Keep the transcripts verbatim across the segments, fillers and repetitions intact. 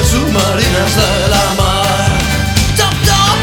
submarinas de la mar. Top, top.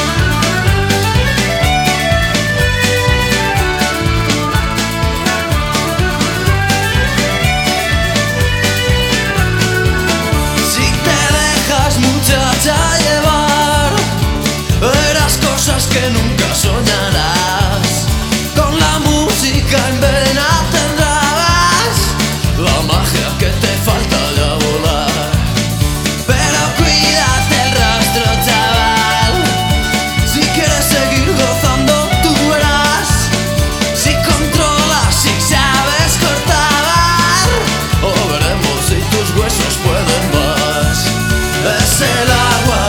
Si te dejas, muchacha, llevar, verás cosas que nunca soñarás. Con la música en vena tendrás la magia que te falta ya volar. Pero cuídate el rastro, chaval. Si quieres seguir gozando, tú verás. Si controlas, si sabes cortar, o veremos si tus huesos pueden más. Es el agua